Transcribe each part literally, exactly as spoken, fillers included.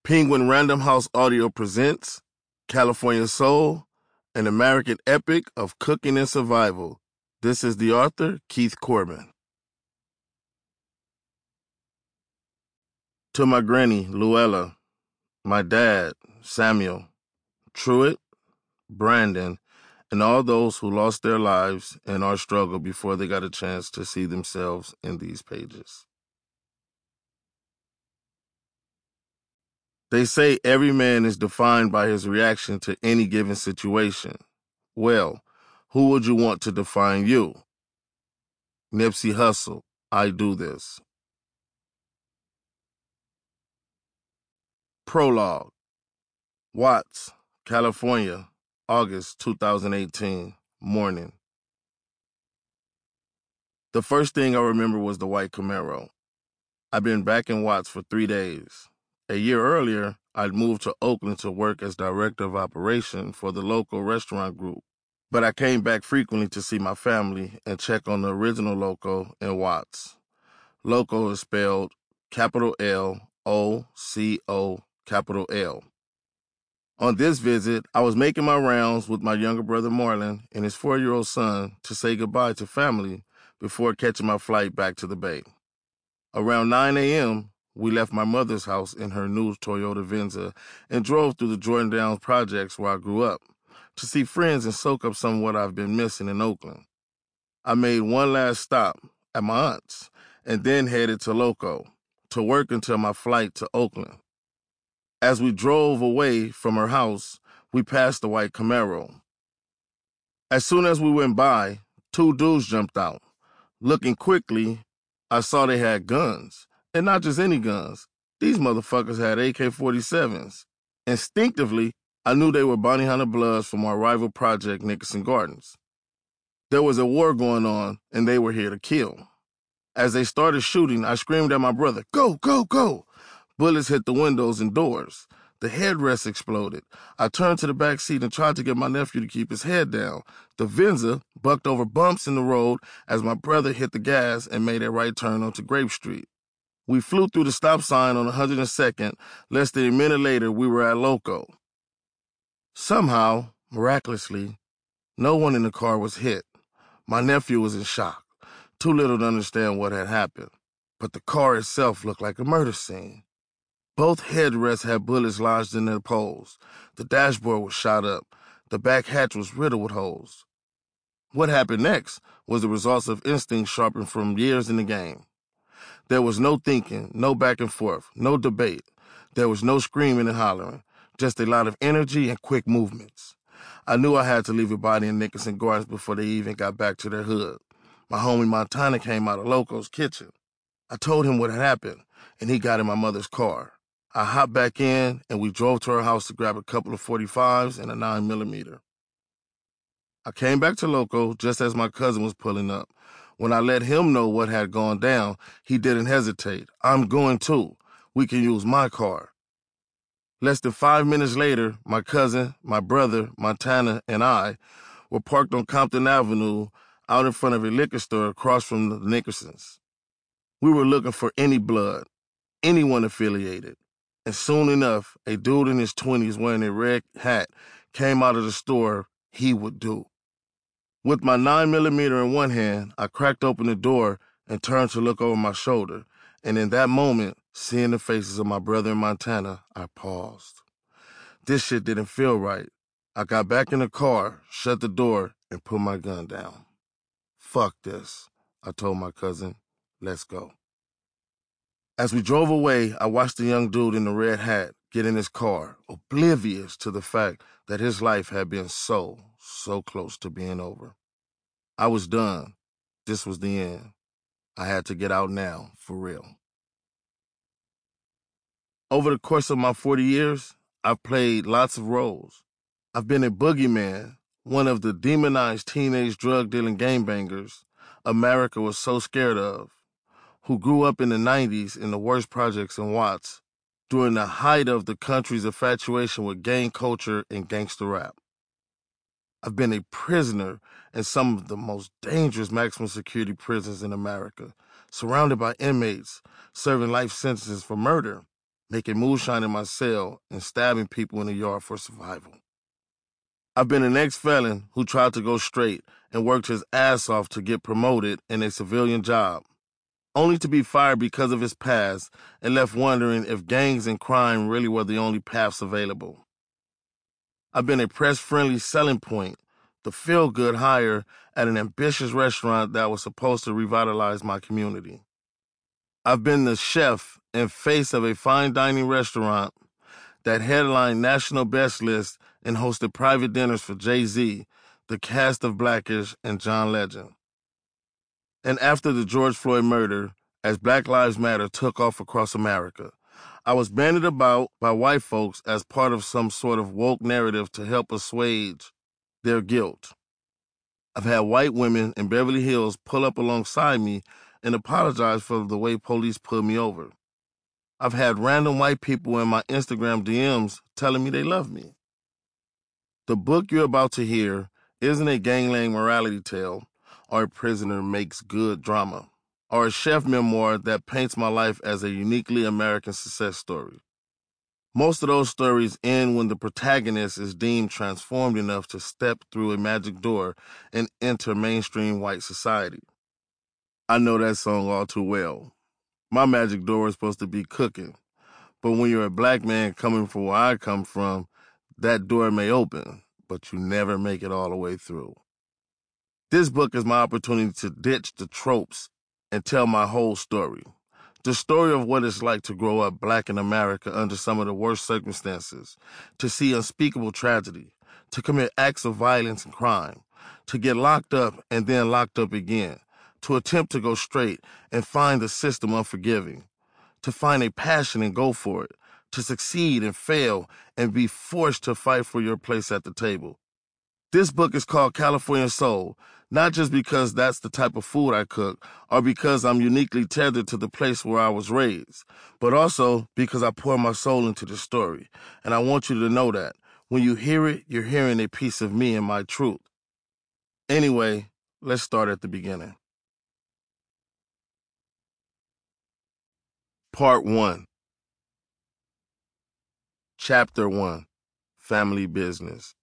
Penguin Random House Audio presents California Soul, an American epic of cooking and survival. This is the author, Keith Corbin. To my granny, Luella, my dad, Samuel, Truett, Brandon, and all those who lost their lives in our struggle before they got a chance to see themselves in these pages. They say every man is defined by his reaction to any given situation. Well, who would you want to define you? Nipsey Hussle, I do this. Prologue. Watts, California, August two thousand eighteen, morning. The first thing I remember was the white Camaro. I'd been back in Watts for three days. A year earlier, I'd moved to Oakland to work as director of operation for the local restaurant group. But I came back frequently to see my family and check on the original Loco in Watts. Loco is spelled capital L O C O capital L. On this visit, I was making my rounds with my younger brother Marlon and his four-year-old son to say goodbye to family before catching my flight back to the Bay. Around nine a.m., we left my mother's house in her new Toyota Venza and drove through the Jordan Downs projects where I grew up to see friends and soak up some of what I've been missing in Oakland. I made one last stop at my aunt's and then headed to Loco to work until my flight to Oakland. As we drove away from her house, we passed the white Camaro. As soon as we went by, two dudes jumped out. Looking quickly, I saw they had guns, and not just any guns. These motherfuckers had A K forty-sevens. Instinctively, I knew they were bounty hunter bloods from our rival project, Nickerson Gardens. There was a war going on, and they were here to kill. As they started shooting, I screamed at my brother, "Go, go, go!" Bullets hit the windows and doors. The headrest exploded. I turned to the back seat and tried to get my nephew to keep his head down. The Venza bucked over bumps in the road as my brother hit the gas and made a right turn onto Grape Street. We flew through the stop sign on one hundred second. Less than a minute later, we were at Loco. Somehow, miraculously, no one in the car was hit. My nephew was in shock, too little to understand what had happened. But the car itself looked like a murder scene. Both headrests had bullets lodged in their poles. The dashboard was shot up. The back hatch was riddled with holes. What happened next was the results of instinct sharpened from years in the game. There was no thinking, no back and forth, no debate. There was no screaming and hollering, just a lot of energy and quick movements. I knew I had to leave a body in Nickerson Gardens before they even got back to their hood. My homie Montana came out of Loco's kitchen. I told him what had happened, and he got in my mother's car. I hopped back in, and we drove to her house to grab a couple of forty-fives and a nine millimeter. I came back to Loco just as my cousin was pulling up. When I let him know what had gone down, he didn't hesitate. "I'm going too. We can use my car." Less than five minutes later, my cousin, my brother, Montana, and I were parked on Compton Avenue out in front of a liquor store across from the Nickersons. We were looking for any blood, anyone affiliated. And soon enough, a dude in his twenties wearing a red hat came out of the store. He would do. With my nine millimeter in one hand, I cracked open the door and turned to look over my shoulder. And in that moment, seeing the faces of my brother and Montana, I paused. This shit didn't feel right. I got back in the car, shut the door, and put my gun down. "Fuck this," I told my cousin. "Let's go." As we drove away, I watched the young dude in the red hat get in his car, oblivious to the fact that his life had been so, so close to being over. I was done. This was the end. I had to get out now, for real. Over the course of my forty years, I've played lots of roles. I've been a boogeyman, one of the demonized teenage drug-dealing gangbangers America was so scared of, who grew up in the nineties in the worst projects in Watts during the height of the country's infatuation with gang culture and gangster rap. I've been a prisoner in some of the most dangerous maximum security prisons in America, surrounded by inmates serving life sentences for murder, making moonshine in my cell and stabbing people in the yard for survival. I've been an ex-felon who tried to go straight and worked his ass off to get promoted in a civilian job, only to be fired because of his past and left wondering if gangs and crime really were the only paths available. I've been a press-friendly selling point, the feel-good hire at an ambitious restaurant that was supposed to revitalize my community. I've been the chef and face of a fine dining restaurant that headlined national best lists and hosted private dinners for Jay-Z, the cast of Blackish, and John Legend. And after the George Floyd murder, as Black Lives Matter took off across America, I was bandied about by white folks as part of some sort of woke narrative to help assuage their guilt. I've had white women in Beverly Hills pull up alongside me and apologize for the way police pulled me over. I've had random white people in my Instagram D Ms telling me they love me. The book you're about to hear isn't a gangland morality tale or a prisoner makes good drama or a chef memoir that paints my life as a uniquely American success story. Most of those stories end when the protagonist is deemed transformed enough to step through a magic door and enter mainstream white society. I know that song all too well. My magic door is supposed to be cooking, but when you're a black man coming from where I come from, that door may open, but you never make it all the way through. This book is my opportunity to ditch the tropes and tell my whole story. The story of what it's like to grow up black in America under some of the worst circumstances, to see unspeakable tragedy, to commit acts of violence and crime, to get locked up and then locked up again, to attempt to go straight and find the system unforgiving, to find a passion and go for it, to succeed and fail and be forced to fight for your place at the table. This book is called California Soul, not just because that's the type of food I cook or because I'm uniquely tethered to the place where I was raised, but also because I pour my soul into the story. And I want you to know that when you hear it, you're hearing a piece of me and my truth. Anyway, let's start at the beginning. Part one. Chapter one. Family Business.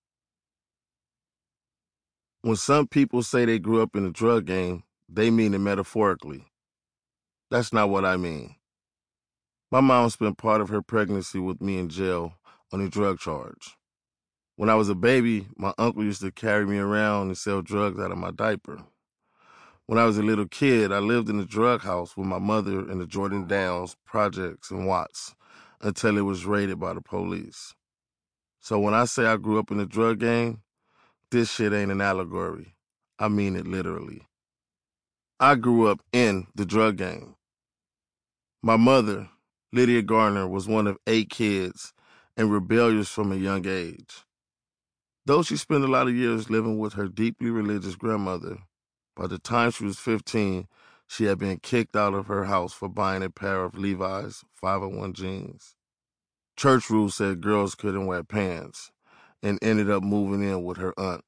When some people say they grew up in a drug game, they mean it metaphorically. That's not what I mean. My mom spent part of her pregnancy with me in jail on a drug charge. When I was a baby, my uncle used to carry me around and sell drugs out of my diaper. When I was a little kid, I lived in a drug house with my mother in the Jordan Downs projects in Watts until it was raided by the police. So when I say I grew up in a drug gang, this shit ain't an allegory. I mean it literally. I grew up in the drug gang. My mother, Lydia Garner, was one of eight kids and rebellious from a young age. Though she spent a lot of years living with her deeply religious grandmother, by the time she was fifteen, she had been kicked out of her house for buying a pair of Levi's five oh one jeans. Church rules said girls couldn't wear pants, and ended up moving in with her aunt.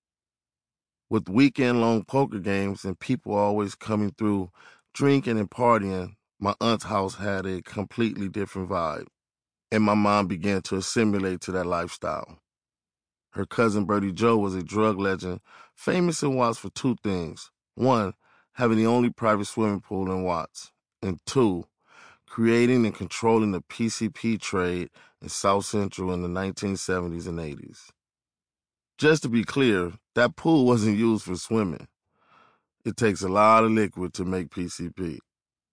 With weekend-long poker games and people always coming through, drinking and partying, my aunt's house had a completely different vibe, and my mom began to assimilate to that lifestyle. Her cousin Bertie Joe was a drug legend, famous in Watts for two things. One, having the only private swimming pool in Watts, and two, creating and controlling the P C P trade in South Central in the nineteen seventies and eighties. Just to be clear, that pool wasn't used for swimming. It takes a lot of liquid to make P C P.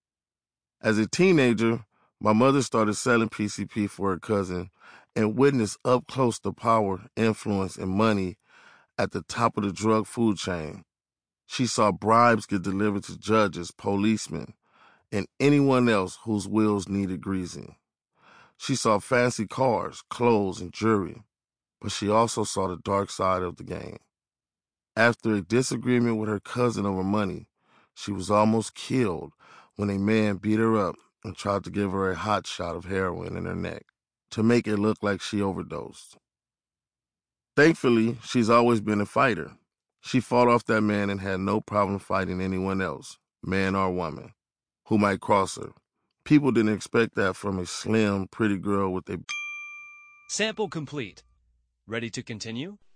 As a teenager, my mother started selling P C P for her cousin and witnessed up close the power, influence, and money at the top of the drug food chain. She saw bribes get delivered to judges, policemen, and anyone else whose wheels needed greasing. She saw fancy cars, clothes, and jewelry, but she also saw the dark side of the game. After a disagreement with her cousin over money, she was almost killed when a man beat her up and tried to give her a hot shot of heroin in her neck to make it look like she overdosed. Thankfully, she's always been a fighter. She fought off that man and had no problem fighting anyone else, man or woman, who might cross her, People didn't expect that from a slim, pretty girl with a... Sample complete. Ready to continue?